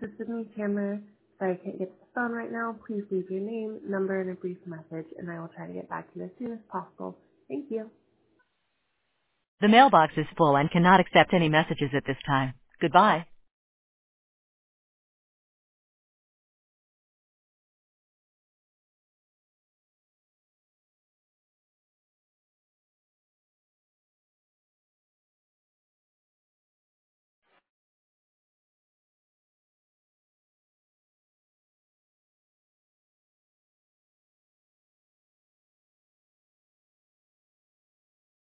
is Sydney Chandler. Sorry I can't get to the phone right now. Please leave your name, number, and a brief message, and I will try to get back to you as soon as possible. Thank you. The mailbox is full and cannot accept any messages at this time. Goodbye.